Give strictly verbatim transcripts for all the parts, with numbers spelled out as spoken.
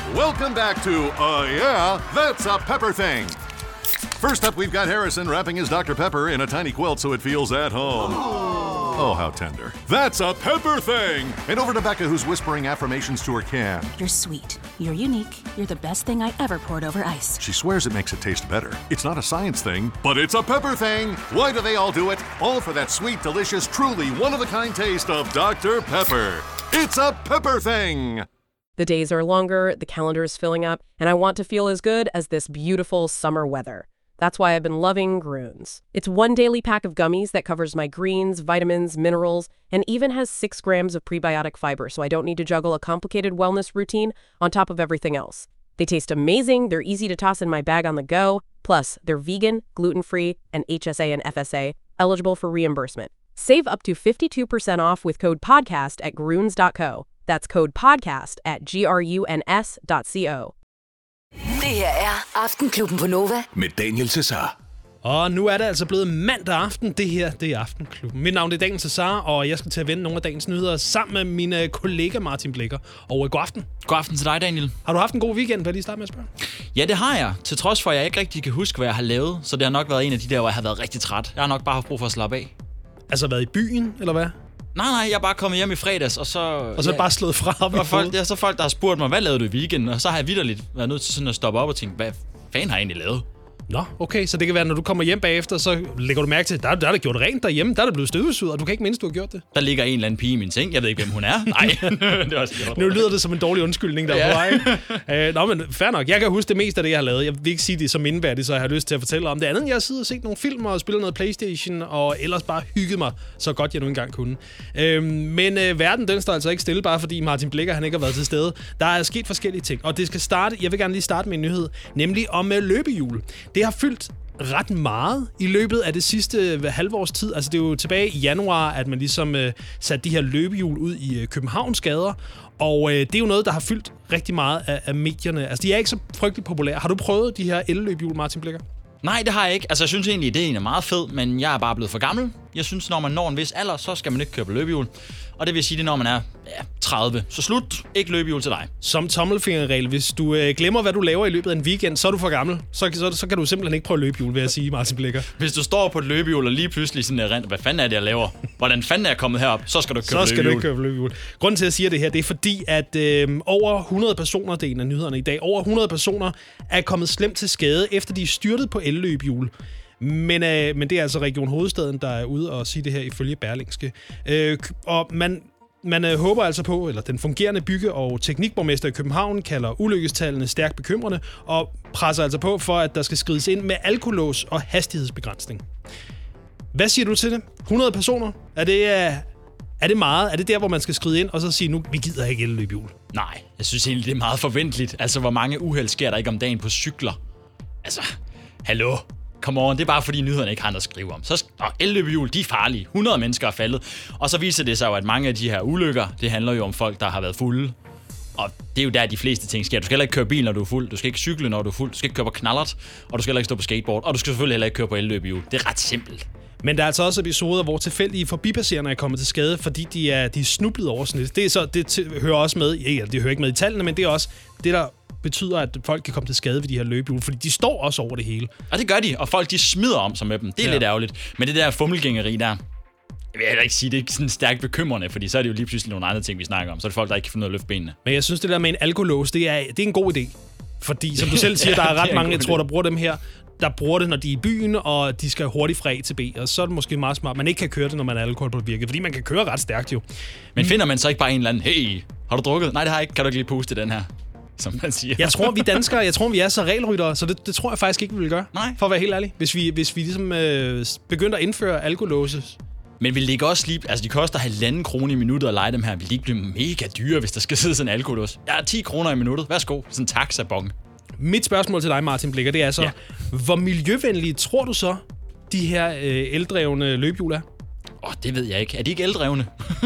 Welcome back to, uh, yeah, that's a pepper thing. First up, we've got Harrison wrapping his Doctor Pepper in a tiny quilt so it feels at home. Oh, how tender. That's a pepper thing! And over to Becca, who's whispering affirmations to her can. You're sweet. You're unique. You're the best thing I ever poured over ice. She swears it makes it taste better. It's not a science thing, but it's a pepper thing! Why do they all do it? All for that sweet, delicious, truly one-of-a-kind taste of Doctor Pepper. It's a pepper thing! The days are longer, the calendar is filling up, and I want to feel as good as this beautiful summer weather. That's why I've been loving Grüns. It's one daily pack of gummies that covers my greens, vitamins, minerals, and even has six grams of prebiotic fiber, so I don't need to juggle a complicated wellness routine on top of everything else. They taste amazing, they're easy to toss in my bag on the go, plus they're vegan, gluten-free, and H S A and F S A, eligible for reimbursement. Save up to fifty-two percent off with code podcast at gruns dot co. That's code podcast at gruns dot co. Det her er Aftenklubben på Nova med Daniel Cesar. Og nu er det altså blevet mandag aften. Det her, det er Aftenklubben. Mit navn er Daniel Cesar, og jeg skal til at vende nogle af dagens nyheder sammen med min kollega Martin Blikker. Og god aften. God aften til dig, Daniel. Har du haft en god weekend? Vil jeg lige starte med at spørge? Ja, det har jeg. Til trods for, at jeg ikke rigtig kan huske, hvad jeg har lavet. Så det har nok været en af de der, hvor jeg har været rigtig træt. Jeg har nok bare haft brug for at slappe af. Altså været i byen, eller hvad? Nej, nej, jeg er bare kommet hjem i fredags, og så... Og så ja, bare slået fra op i folk, ja, så folk, der har spurgt mig, hvad lavede du i weekenden? Og så har jeg vitterligt været nødt til sådan at stoppe op og tænke, hvad fanden har jeg egentlig lavet? Nå, okay, så det kan være, når du kommer hjem bagefter, så lægger du mærke til, der, der er der gjort rent derhjemme, der er der blevet støvsuget, og du kan ikke mindst, du har gjort det. Der ligger en eller anden pige i min seng, jeg ved ikke, hvem hun er. Nej, det er også gjort. Nu lyder det som en dårlig undskyldning, der er på vej. uh, nå, men fair nok. Jeg kan huske det meste af det, jeg har lavet. Jeg vil ikke sige det som indværdigt, så jeg har lyst til at fortælle om det andet. Jeg har siddet og set nogle film og spillet noget PlayStation, og ellers bare hygget mig, så godt jeg nu engang kunne. Uh, men uh, verden, den står altså ikke stille, bare fordi Martin Blikker, han ikke har været til stede. Der er sket forskellige ting, og det skal starte, jeg vil gerne lige starte med en nyhed, nemlig om uh, løbehjul. Det har fyldt ret meget i løbet af det sidste halvårs tid. Altså det er jo tilbage i januar, at man ligesom øh, satte de her løbehjul ud i øh, Københavns gader, og øh, det er jo noget, der har fyldt rigtig meget af, af medierne. Altså de er ikke så frygtelig populære. Har du prøvet de her elløbehjul, Martin Blikker? Nej, det har jeg ikke. Altså jeg synes egentlig, ideen er meget fed, men jeg er bare blevet for gammel. Jeg synes, når man når en vis alder, så skal man ikke køre på løbehjul. Og det vil sige, det når man er ja, tredive. Så slut, ikke løbehjul til dig. Som tommelfingerregel, hvis du øh, glemmer, hvad du laver i løbet af en weekend, så er du for gammel. Så, så, så kan du simpelthen ikke prøve løbehjul, vil jeg sige, Martin Blikker. Hvis du står på et løbehjul og lige pludselig sådan er rent, hvad fanden er det, jeg laver? Hvordan fanden er jeg kommet herop? Så skal du køre Så skal løbehjul. du ikke køre på løbehjul. Grunden til, at jeg siger det her, det er fordi, at øh, over hundrede personer, det er en af nyhederne i dag, over hundrede personer er kommet slemt til skade, efter de er styrtet på elløbehjul. Men, øh, men det er altså Region Hovedstaden, der er ude og sige det her ifølge Berlingske. Øh, og man, man øh, håber altså på, eller den fungerende bygge- og teknikborgmester i København kalder ulykkestallene stærkt bekymrende, og presser altså på for, at der skal skrides ind med alkolås og hastighedsbegrænsning. Hvad siger du til det? hundrede personer? Er det, øh, er det meget? Er det der, hvor man skal skride ind og så sige, nu, vi gider ikke elløbehjul? Nej, jeg synes egentlig, det er meget forventeligt. Altså, hvor mange uheld sker der ikke om dagen på cykler? Altså, hallo? Come on, det er bare fordi nyhederne ikke har noget at skrive om. Så elløbehjul, de er farlige. hundrede mennesker er faldet. Og så viser det sig jo, at mange af de her ulykker, det handler jo om folk, der har været fulde. Og det er jo der, de fleste ting sker. Du skal heller ikke køre bil, når du er fuld. Du skal ikke cykle, når du er fuld. Du skal ikke køre på knallert. Og du skal heller ikke stå på skateboard. Og du skal selvfølgelig heller ikke køre på elløbehjul. Det er ret simpelt. Men der er altså også episoder, hvor tilfældige forbipasserende er kommet til skade, fordi de er, de er snublet over snit. Det, er så, det t- hører også med, ja, det hører ikke med i tallene, men det er også det, der betyder, at folk kan komme til skade ved de her løbehjul, fordi de står også over det hele. Og det gør de, og folk de smider om sig med dem. Det er ja. lidt ærgerligt. Men det der fummelgængeri der, jeg vil ikke sige, det er ikke sådan stærkt bekymrende, fordi så er det jo lige pludselig nogle andre ting, vi snakker om. Så er det folk, der ikke kan finde ud af at løfte benene. Men jeg synes, det der med en alkolås, det er, det er en god idé. Fordi, som du selv siger, ja, der er ret er mange, jeg tror, der bruger dem her, der bruger det, når de er i byen, og de skal hurtigt fra A til B. Og så er det måske meget smart, man ikke kan køre det, når man er alkoholpåvirket, fordi man kan køre ret stærkt jo. Men finder man så ikke bare en eller anden, hey, har du drukket? Nej, det har jeg ikke. Kan du ikke lige puste den her? Som man siger. Jeg tror, vi danskere, jeg tror, vi er så regelryttere, så det, det tror jeg faktisk ikke, vi vil gøre. Nej. For at være helt ærlig. Hvis vi, hvis vi ligesom øh, begyndte at indføre alkolåses. Men vil det ikke også lige... Altså, de koster halvanden krone i minuttet at lege dem her. Vil de ikke blive mega dyre, hvis der skal sidde sådan en alkolås? Ja, ti kroner i minuttet. Værsgo. Sådan en taxabon. Mit spørgsmål til dig, Martin Blikker, det er så, ja. Hvor miljøvenlige tror du så, de her øh, eldrevne løbehjul er? Åh, oh, det ved jeg ikke. Er de ikke eldrevne?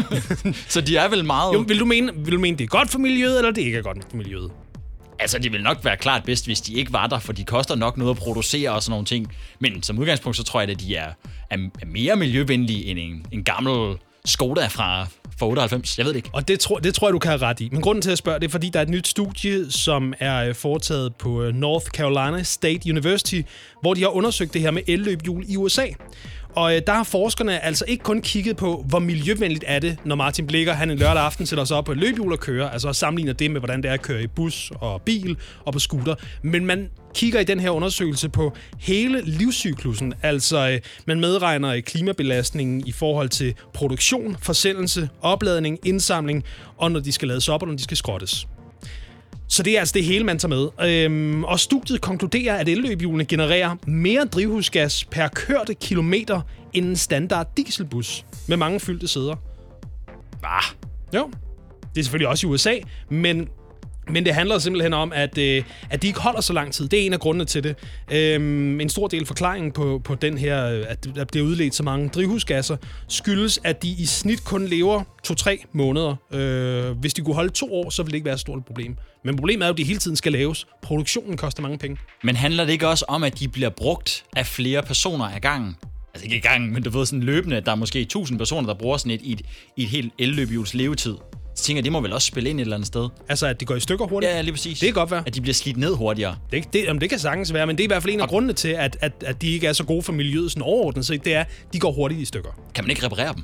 Så de er vel meget... Jo, vil du mene, vil du mene, det er godt for miljøet, eller det ikke er godt for miljøet? Altså, det vil nok være klart bedst, hvis de ikke var der, for de koster nok noget at producere og sådan nogle ting. Men som udgangspunkt, så tror jeg, at de er, er mere miljøvenlige end en, en gammel Skoda fra, fra otteoghalvfems. Jeg ved det ikke. Og det tror, det tror jeg, du kan have ret i. Men grunden til at spørge, det er, fordi der er et nyt studie, som er foretaget på North Carolina State University, hvor de har undersøgt det her med elløbehjul i U S A. Og øh, der har forskerne altså ikke kun kigget på, hvor miljøvenligt er det, når Martin Blikker, han en lørdag aften sætter sig op på et løbehjul og kører, altså sammenligner det med, hvordan det er at køre i bus og bil og på scooter. Men man kigger i den her undersøgelse på hele livscyklusen, altså øh, man medregner øh, klimabelastningen i forhold til produktion, forsendelse, opladning, indsamling, og når de skal lades op og når de skal skrottes. Så det er altså det hele, man tager med. Øhm, og studiet konkluderer, at elløbehjulene genererer mere drivhusgas per kørte kilometer end en standard dieselbus med mange fyldte sæder. Ah. Jo, det er selvfølgelig også i U S A, men... Men det handler simpelthen om, at, øh, at de ikke holder så lang tid. Det er en af grundene til det. Øhm, en stor del af forklaringen på, på den her, at der bliver udledt så mange drivhusgasser, skyldes, at de i snit kun lever to-tre måneder. Øh, hvis de kunne holde to år, så ville det ikke være et stort problem. Men problemet er jo, at de hele tiden skal laves. Produktionen koster mange penge. Men handler det ikke også om, at de bliver brugt af flere personer ad gangen? Altså ikke ad gangen, men du ved sådan løbende, at der er måske tusind personer, der bruger sådan et i et, i et helt elløbehjuls levetid. Så tænker jeg, det må vel også spille ind et eller andet sted. Altså, at de går i stykker hurtigt? Ja, lige præcis. Det kan godt være. At de bliver slidt ned hurtigere. Det, det, jamen, det kan sagtens være, men det er i hvert fald en af grundene til, at, at, at de ikke er så gode for miljøet sådan overordnet. Så det er, de går hurtigt i stykker. Kan man ikke reparere dem?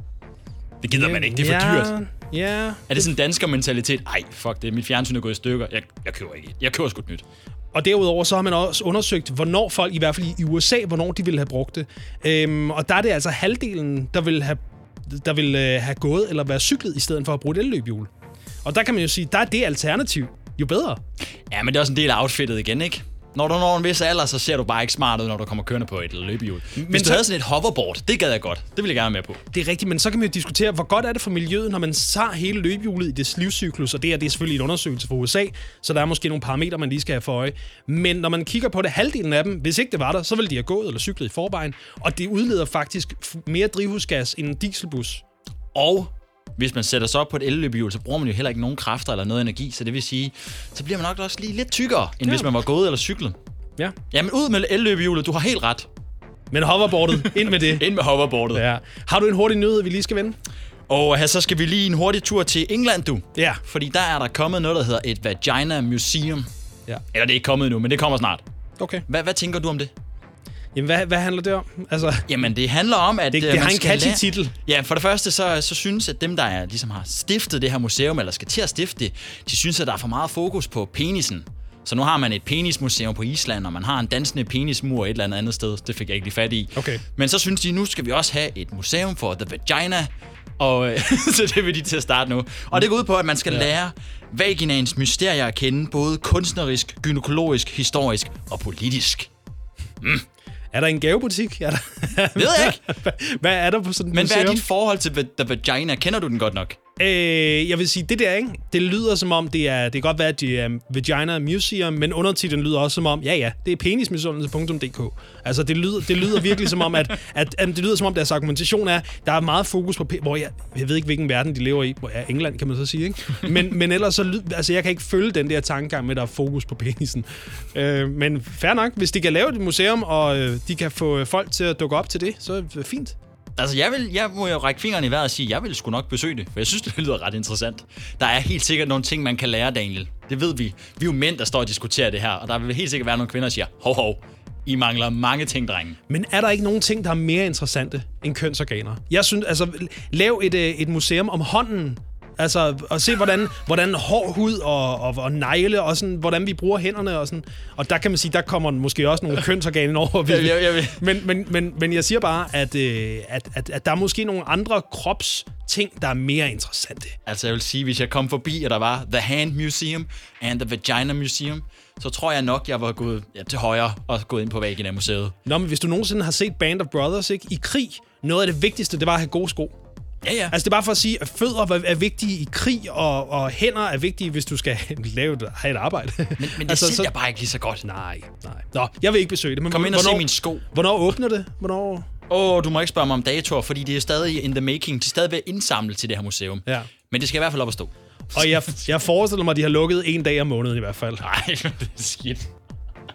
Det gider ja, man ikke, det er for ja, dyrt. Ja. Er det sådan en dansker-mentalitet? Ej, fuck det, mit fjernsyn er gået i stykker. Jeg, jeg køber ikke. Jeg køber sgu et nyt. Og derudover så har man også undersøgt, hvornår folk, i hvert fald i U S A, hvornår de ville have brugt det. Øhm, og der er det altså halvdelen, der vil have, der vil, øh, have gået eller være cyklet, i stedet for at bruge et elløbehjul. Og der kan man jo sige, der er det alternativ jo bedre. Ja, men det er også en del af outfittet igen, ikke? Når du når en vis alder, så ser du bare ikke smart ud, når du kommer kørende på et løbehjul. Hvis men du så... havde sådan et hoverboard, det gad jeg godt. Det ville jeg gerne med på. Det er rigtigt, men så kan man jo diskutere, hvor godt er det for miljøet, når man tager hele løbehjulet i det livscyklus, og det er, det er selvfølgelig en undersøgelse fra U S A, så der er måske nogle parametre, man lige skal have for øje. Men når man kigger på det, halvdelen af dem, hvis ikke det var der, så ville de have gået eller cyklet i forvejen, og det udleder faktisk mere drivhusgas end en dieselbus. Og hvis man sætter sig op på et elløbehjul, så bruger man jo heller ikke nogen kræfter eller noget energi, så det vil sige, så bliver man nok også lige lidt tykkere, end ja. hvis man var gået eller cyklet. Ja. Jamen ud med elløbehjulet, du har helt ret. Men hoverboardet, ind med det. Ind med hoverboardet. Ja. Har du en hurtig nyhed, vi lige skal vende? Og her, så skal vi lige en hurtig tur til England, du. Ja. Fordi der er der kommet noget, der hedder et Vagina Museum. Ja. Eller det er ikke kommet endnu, men det kommer snart. Okay. Hvad, hvad tænker du om det? Jamen, hvad, hvad handler det om? Altså, Jamen, det handler om, at det, det man har en skal catchy lære... titel. Ja, for det første, så, så synes at dem, der er, ligesom har stiftet det her museum, eller skal til at stifte det, de synes, at der er for meget fokus på penisen. Så nu har man et penismuseum på Island, og man har en dansende penismur et eller andet andet sted. Det fik jeg ikke lige fat i. Okay. Men så synes de, nu skal vi også have et museum for The Vagina. Og så det vil de til at starte nu. Og det går ud på, at man skal ja. lære vaginaens mysterier at kende, både kunstnerisk, gynækologisk, historisk og politisk. Mm. Er der en gavebutik? Er der... Ved jeg ikke. Hvad er der på sådan et Men museum? hvad er dit forhold til The Vagina? Kender du den godt nok? Øh, jeg vil sige, det der, ikke? Det lyder som om, det er, det kan godt være, at det er Vagina Museum, men undertitlen lyder også som om, ja ja, det er penismisundelse punktum d k. Altså, det lyder, det lyder virkelig som om, at, at, at det lyder som om, deres argumentation er, der er meget fokus på, hvor jeg, jeg ved ikke, hvilken verden de lever i. Ja, England, kan man så sige, ikke? Men, men ellers så, lyder, altså, jeg kan ikke følge den der tankegang med, at der er fokus på penisen. Øh, men fair nok, hvis de kan lave et museum, og øh, de kan få folk til at dukke op til det, så er det fint. Altså, jeg, vil, jeg må jo række fingrene i vejret og sige, at jeg vil sgu nok besøge det, for jeg synes, det lyder ret interessant. Der er helt sikkert nogle ting, man kan lære, Daniel. Det ved vi. Vi er jo mænd, der står og diskuterer det her, og der vil helt sikkert være nogle kvinder, der siger, hov, hov, I mangler mange ting, drenge. Men er der ikke nogen ting, der er mere interessante end kønsorganer? Jeg synes, altså, lav et, et museum om hånden. Altså, at se, hvordan, hvordan hård hud og, og, og negle, og sådan, hvordan vi bruger hænderne og sådan. Og der kan man sige, der kommer måske også nogle kønsorganer over. Jeg, jeg, jeg, jeg. Men, men, men, men jeg siger bare, at, at, at, at der er måske nogle andre kropsting, der er mere interessante. Altså, jeg vil sige, hvis jeg kom forbi, og der var The Hand Museum and The Vagina Museum, så tror jeg nok, jeg var gået ja, til højre og gået ind på Vagina Museet. Nå, men hvis du nogensinde har set Band of Brothers, ikke? I krig, noget af det vigtigste, det var at have gode sko. Ja, ja. Altså, det er bare for at sige, at fødder er vigtige i krig, og, og hænder er vigtige, hvis du skal lave et, have et arbejde. Men, men det altså, sælger så... bare ikke lige så godt. Nej, nej. Nå, jeg vil ikke besøge det. Men kom ind og hvornår, se mine sko. Hvornår åbner det? Hvornår? Åh, oh, du må ikke spørge mig om datoer, fordi det er stadig in the making. De er stadig ved at indsamle til det her museum. Ja. Men det skal i hvert fald op at stå. Og jeg, jeg forestiller mig, at de har lukket en dag om måneden i hvert fald. Nej, det er skidt.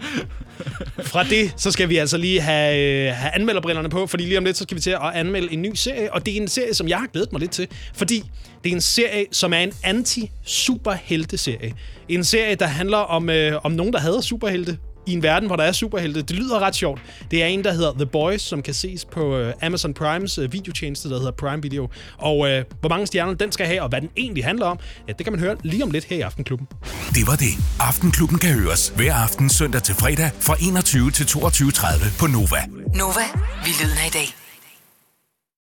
Fra det, så skal vi altså lige have, have anmelderbrillerne på, fordi lige om lidt, så skal vi til at anmelde en ny serie, og det er en serie, som jeg har glædet mig lidt til, fordi det er en serie, som er en anti-superhelte-serie. En serie, der handler om, øh, om nogen, der hader superhelte i en verden, hvor der er superhelte. Det lyder ret sjovt. Det er en, der hedder The Boys, som kan ses på øh, Amazon Primes øh, videotjeneste, der hedder Prime Video. Og øh, hvor mange stjerner den skal have, og hvad den egentlig handler om, ja, det kan man høre lige om lidt her i Aftenklubben. Det var det. Aftenklubben kan høres hver aften søndag til fredag fra enogtyve til toogtyve tredive på Nova. Nova, vi lyder i dag.